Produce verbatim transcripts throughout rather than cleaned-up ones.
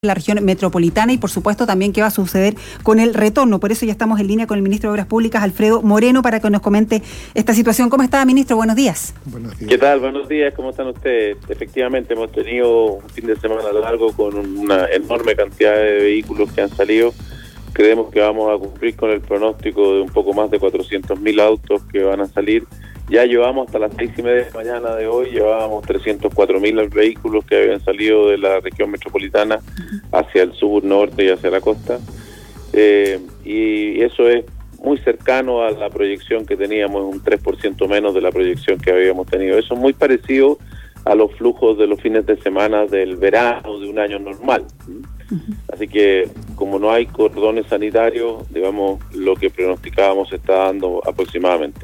la región metropolitana y por supuesto también qué va a suceder con el retorno. Por eso ya estamos en línea con el ministro de Obras Públicas, Alfredo Moreno, para que nos comente esta situación. ¿Cómo está, ministro? Buenos días. Buenos días. ¿Qué tal? Buenos días, ¿cómo están ustedes? Efectivamente hemos tenido un fin de semana largo con una enorme cantidad de vehículos que han salido. Creemos que vamos a cumplir con el pronóstico de un poco más de cuatrocientos mil autos que van a salir. Ya llevamos hasta las seis y media de la mañana de hoy, llevábamos trescientos cuatro mil vehículos que habían salido de la región metropolitana hacia el sur, norte y hacia la costa. Eh, y eso es muy cercano a la proyección que teníamos, un tres por ciento menos de la proyección que habíamos tenido. Eso es muy parecido a los flujos de los fines de semana del verano de un año normal. Así que, como no hay cordones sanitarios, digamos, lo que pronosticábamos se está dando aproximadamente.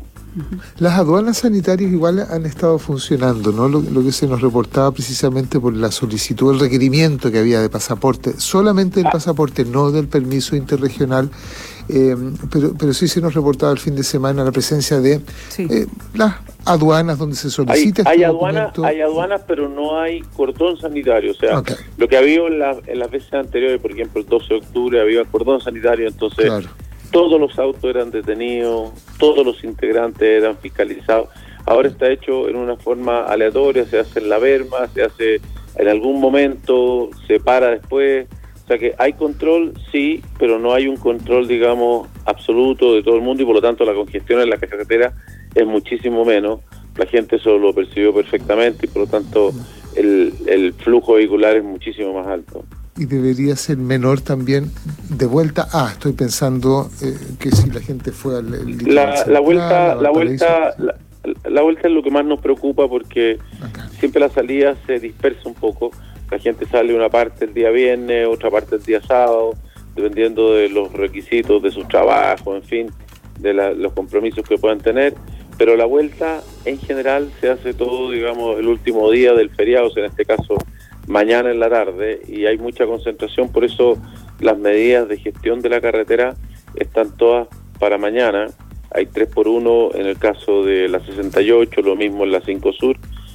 Las aduanas sanitarias igual han estado funcionando, ¿no? Lo, lo que se nos reportaba precisamente por la solicitud, el requerimiento que había de pasaporte, solamente del ah. pasaporte, no del permiso interregional, eh, pero, pero sí se nos reportaba el fin de semana la presencia de sí. eh, las aduanas donde se solicita hay, este hay aduanas, documento. Hay aduanas, pero no hay cordón sanitario, o sea, okay. lo que había en, la, en las veces anteriores, por ejemplo, el doce de octubre había cordón sanitario, entonces... Claro. Todos los autos eran detenidos, todos los integrantes eran fiscalizados. Ahora está hecho en una forma aleatoria, se hace en la berma, se hace en algún momento, se para después. O sea que hay control, sí, pero no hay un control, digamos, absoluto de todo el mundo y por lo tanto la congestión en la carretera es muchísimo menos. La gente eso lo percibió perfectamente y por lo tanto el, el flujo vehicular es muchísimo más alto. Y debería ser menor también de vuelta. Ah, estoy pensando eh, que si la gente fue al el la, central, la vuelta, la vuelta, la, la vuelta es lo que más nos preocupa porque okay. siempre la salida se dispersa un poco. La gente sale una parte el día viernes, otra parte el día sábado, dependiendo de los requisitos de su trabajo, en fin, de la, los compromisos que puedan tener. Pero la vuelta en general se hace todo, digamos, el último día del feriado, o sea, en este caso mañana en la tarde, y hay mucha concentración, por eso las medidas de gestión de la carretera están todas para mañana. Hay tres por uno en el caso de la sesenta y ocho, lo mismo en la cinco Sur,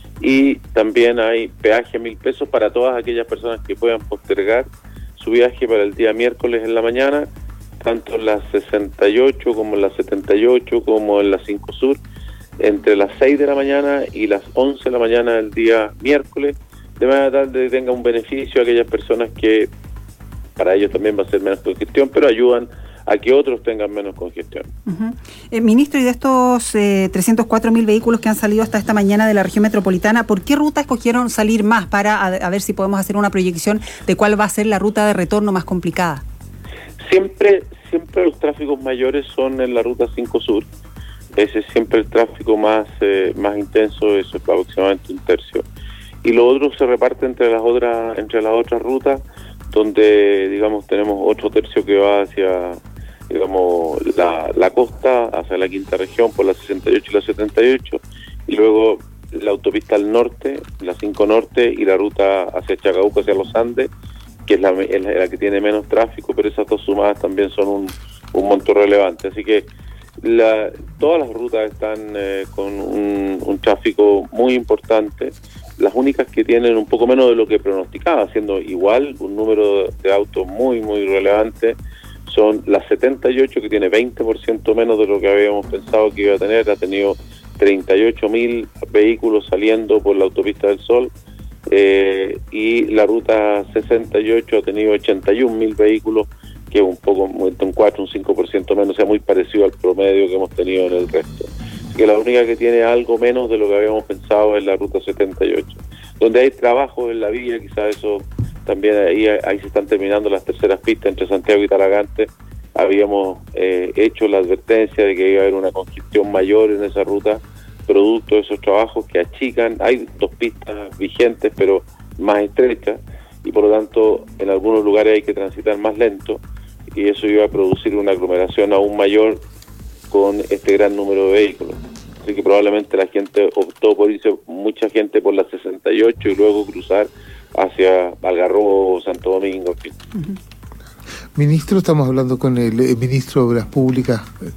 y también hay peaje a mil pesos para todas aquellas personas que puedan postergar su viaje para el día miércoles en la mañana, tanto en la sesenta y ocho como en la setenta y ocho como en la cinco Sur, entre las seis de la mañana y las once de la mañana del día miércoles, de manera tal de que tenga un beneficio a aquellas personas que para ellos también va a ser menos congestión, pero ayudan a que otros tengan menos congestión. Uh-huh. Eh, ministro, y de estos eh, trescientos cuatro mil vehículos que han salido hasta esta mañana de la región metropolitana, ¿por qué ruta escogieron salir más para a, a ver si podemos hacer una proyección de cuál va a ser la ruta de retorno más complicada? Siempre, siempre los tráficos mayores son en la ruta cinco Sur. Ese es siempre el tráfico más, eh, más intenso, eso es aproximadamente un tercio. Y lo otro se reparte entre las otras entre las otras rutas, donde, digamos, tenemos otro tercio que va hacia, digamos, la, la costa, hacia la quinta región, por la sesenta y ocho y la setenta y ocho, y luego la autopista al norte, la cinco Norte, y la ruta hacia Chacabuco, hacia los Andes, que es la, es la que tiene menos tráfico, pero esas dos sumadas también son un, un monto relevante. Así que la, todas las rutas están eh, con un, un tráfico muy importante. Las únicas que tienen un poco menos de lo que pronosticaba, siendo igual un número de autos muy, muy relevante, son las setenta y ocho, que tiene veinte por ciento menos de lo que habíamos pensado que iba a tener. Ha tenido treinta y ocho mil vehículos saliendo por la autopista del Sol, eh, y la ruta sesenta y ocho ha tenido ochenta y un mil vehículos, que es un poco, un cuatro, un cinco por ciento menos, o sea, muy parecido al promedio que hemos tenido en el resto. Que la única que tiene algo menos de lo que habíamos pensado es la ruta setenta y ocho, donde hay trabajo en la vía, quizás eso también, ahí, ahí se están terminando las terceras pistas entre Santiago y Talagante. Habíamos eh, hecho la advertencia de que iba a haber una congestión mayor en esa ruta, producto de esos trabajos que achican. Hay dos pistas vigentes, pero más estrechas, y por lo tanto en algunos lugares hay que transitar más lento, y eso iba a producir una aglomeración aún mayor con este gran número de vehículos. Así que probablemente la gente optó por irse, mucha gente por la sesenta y ocho y luego cruzar hacia Algarrobo, Santo Domingo, en fin. Uh-huh. Ministro, estamos hablando con el, el ministro de Obras Públicas,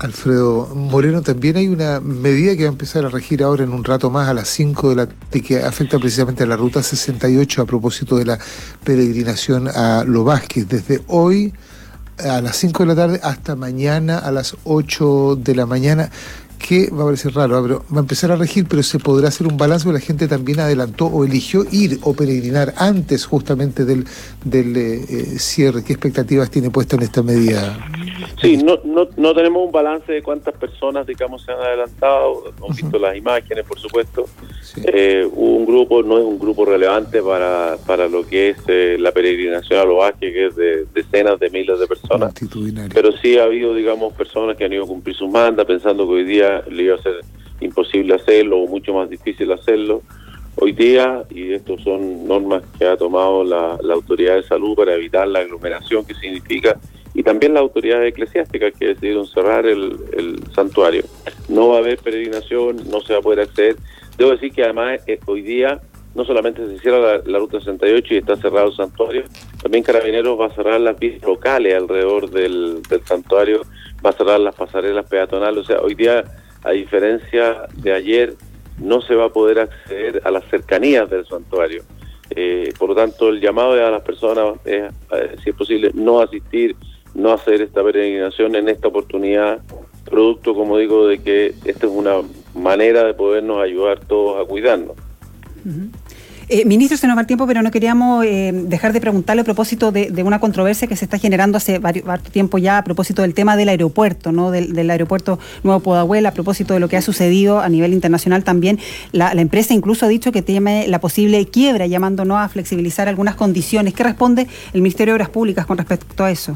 Alfredo Moreno, también hay una medida que va a empezar a regir ahora en un rato más a las cinco de la tarde que afecta precisamente a la ruta sesenta y ocho a propósito de la peregrinación a Lo Vázquez. Desde hoy a las cinco de la tarde hasta mañana a las ocho de la mañana, que va a parecer raro, pero va a empezar a regir, pero se podrá hacer un balance porque la gente también adelantó o eligió ir o peregrinar antes justamente del, del eh, cierre. ¿Qué expectativas tiene puesta en esta medida? Sí, no, no, no tenemos un balance de cuántas personas, digamos, se han adelantado. Hemos uh-huh. visto las imágenes, por supuesto. Sí. Eh, un grupo, no es un grupo relevante para, para lo que es eh, la peregrinación a Lo Vázquez, que es de decenas de miles de personas. Pero sí ha habido, digamos, personas que han ido a cumplir sus mandas pensando que hoy día le iba a ser imposible hacerlo o mucho más difícil hacerlo. Hoy día, y estos son normas que ha tomado la, la autoridad de salud para evitar la aglomeración que significa, y también las autoridades eclesiásticas que decidieron cerrar el, el santuario. No va a haber peregrinación, no se va a poder acceder. Debo decir que además eh, hoy día no solamente se cierra la, la ruta sesenta y ocho y está cerrado el santuario, también Carabineros va a cerrar las vías locales alrededor del, del santuario, va a cerrar las pasarelas peatonales. O sea, hoy día, a diferencia de ayer, no se va a poder acceder a las cercanías del santuario. Eh, por lo tanto, el llamado a las personas es, eh, si es posible, no asistir, no hacer esta peregrinación en esta oportunidad, producto, como digo, de que esta es una manera de podernos ayudar todos a cuidarnos. Uh-huh. Eh, ministro, se nos va el tiempo, pero no queríamos eh, dejar de preguntarle a propósito de, de una controversia que se está generando hace varios, varios tiempo ya a propósito del tema del aeropuerto, ¿no? Del, del aeropuerto Nuevo Pudahuel, a propósito de lo que ha sucedido a nivel internacional también. La, la empresa incluso ha dicho que teme la posible quiebra, llamándonos a flexibilizar algunas condiciones. ¿Qué responde el Ministerio de Obras Públicas con respecto a eso?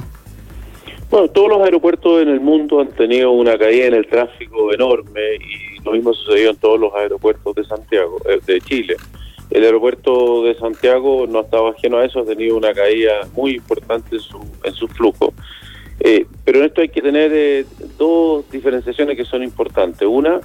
Bueno, todos los aeropuertos en el mundo han tenido una caída en el tráfico enorme y lo mismo sucedió en todos los aeropuertos de Santiago, de Chile. El aeropuerto de Santiago no ha estado ajeno a eso, ha tenido una caída muy importante en su, en su flujo. Eh, pero en esto hay que tener eh, dos diferenciaciones que son importantes. Una,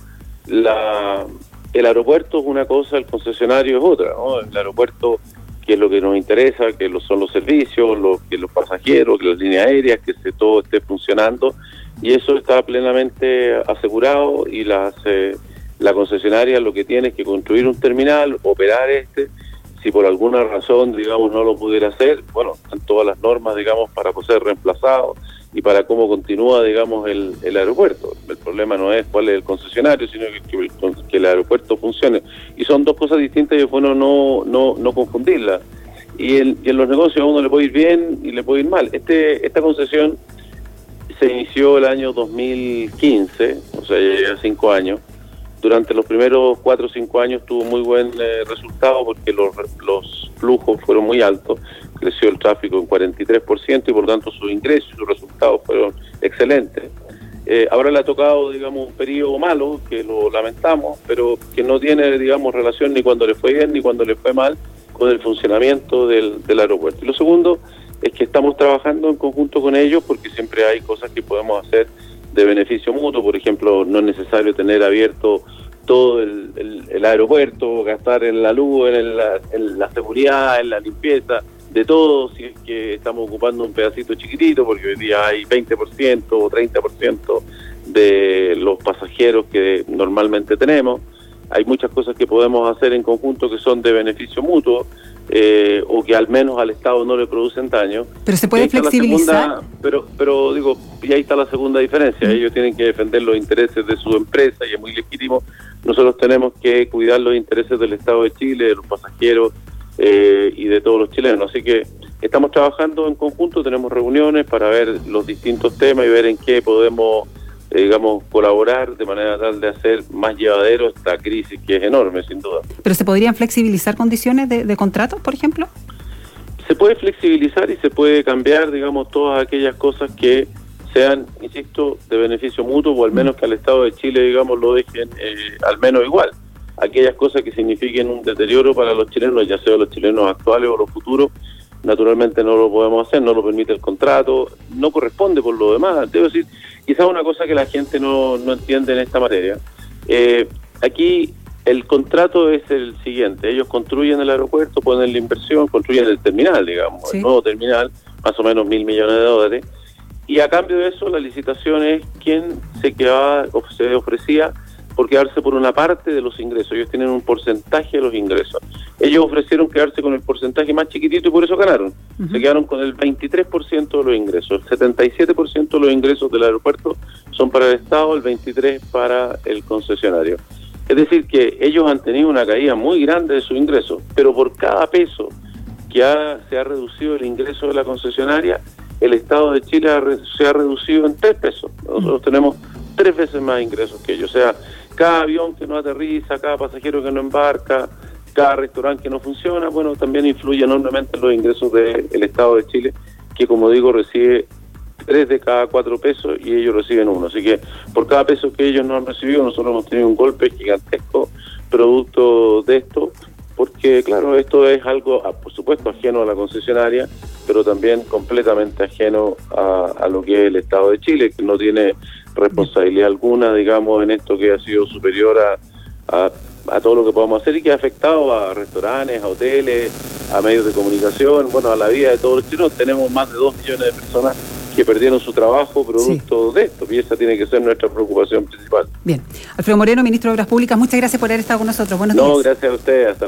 la, el aeropuerto es una cosa, el concesionario es otra, ¿no? El aeropuerto, que es lo que nos interesa, que son los servicios, los, que los pasajeros, que las líneas aéreas, que se, todo esté funcionando, y eso está plenamente asegurado, y las... Eh, la concesionaria lo que tiene es que construir un terminal, operar este. Si por alguna razón, digamos, no lo pudiera hacer, bueno, están todas las normas, digamos, para ser reemplazado y para cómo continúa, digamos, el, el aeropuerto. El problema no es cuál es el concesionario, sino que, que, que el aeropuerto funcione. Y son dos cosas distintas y es bueno no, no, no confundirlas. Y, el, y en los negocios a uno le puede ir bien y le puede ir mal. Este, esta concesión se inició el año dos mil quince, o sea, ya lleva cinco años. Durante los primeros cuatro o cinco años tuvo muy buen eh, resultado porque los, los flujos fueron muy altos, creció el tráfico en cuarenta y tres por ciento y por lo tanto sus ingresos y sus resultados fueron excelentes. Eh, ahora le ha tocado, digamos, un periodo malo, que lo lamentamos, pero que no tiene, digamos, relación ni cuando le fue bien ni cuando le fue mal con el funcionamiento del, del aeropuerto. Y lo segundo es que estamos trabajando en conjunto con ellos porque siempre hay cosas que podemos hacer de beneficio mutuo. Por ejemplo, no es necesario tener abierto todo el, el, el aeropuerto, gastar en la luz, en la, en la seguridad, en la limpieza, de todo, si es que estamos ocupando un pedacito chiquitito, porque hoy día hay veinte por ciento o treinta por ciento de los pasajeros que normalmente tenemos. Hay muchas cosas que podemos hacer en conjunto que son de beneficio mutuo, eh, o que al menos al Estado no le producen daño. Pero se puede flexibilizar. Segunda, pero, pero digo, y ahí está la segunda diferencia. Mm. Ellos tienen que defender los intereses de su empresa y es muy legítimo. Nosotros tenemos que cuidar los intereses del Estado de Chile, de los pasajeros eh, y de todos los chilenos. Así que estamos trabajando en conjunto, tenemos reuniones para ver los distintos temas y ver en qué podemos, eh, digamos, colaborar de manera tal de hacer más llevadero esta crisis que es enorme, sin duda. ¿Pero se podrían flexibilizar condiciones de, de contratos, por ejemplo? Se puede flexibilizar y se puede cambiar, digamos, todas aquellas cosas que sean, insisto, de beneficio mutuo, o al menos que al Estado de Chile, digamos, lo dejen eh, al menos igual. Aquellas cosas que signifiquen un deterioro para los chilenos, ya sea los chilenos actuales o los futuros, naturalmente no lo podemos hacer, no lo permite el contrato, no corresponde por lo demás. Debo decir, quizás una cosa que la gente no, no entiende en esta materia. Eh, aquí el contrato es el siguiente: ellos construyen el aeropuerto, ponen la inversión, construyen el terminal, digamos, sí. El nuevo terminal, más o menos mil millones de dólares, y a cambio de eso la licitación es quién se quedaba, se ofrecía por quedarse por una parte de los ingresos. Ellos tienen un porcentaje de los ingresos. Ellos ofrecieron quedarse con el porcentaje más chiquitito y por eso ganaron. Uh-huh. Se quedaron con el veintitrés por ciento de los ingresos. El setenta y siete por ciento de los ingresos del aeropuerto son para el Estado, el veintitrés por ciento para el concesionario. Es decir, que ellos han tenido una caída muy grande de sus ingresos, pero por cada peso que ha, se ha reducido el ingreso de la concesionaria, el Estado de Chile ha re, se ha reducido en tres pesos. Nosotros uh-huh. tenemos tres veces más ingresos que ellos. O sea, cada avión que no aterriza, cada pasajero que no embarca, cada restaurante que no funciona, bueno, también influye enormemente en los ingresos del Estado de Chile, que como digo, recibe tres de cada cuatro pesos y ellos reciben uno. Así que por cada peso que ellos no han recibido, nosotros hemos tenido un golpe gigantesco producto de esto, porque claro, esto es algo, por supuesto, ajeno a la concesionaria, pero también completamente ajeno a, a lo que es el Estado de Chile, que no tiene responsabilidad alguna, digamos, en esto que ha sido superior a, a, a todo lo que podamos hacer y que ha afectado a restaurantes, a hoteles, a medios de comunicación, bueno, a la vida de todos los chilenos. Tenemos más de dos millones de personas que perdieron su trabajo producto sí. de esto, y esa tiene que ser nuestra preocupación principal. Bien. Alfredo Moreno, ministro de Obras Públicas, muchas gracias por haber estado con nosotros. Buenos no, días. No, gracias a ustedes. Hasta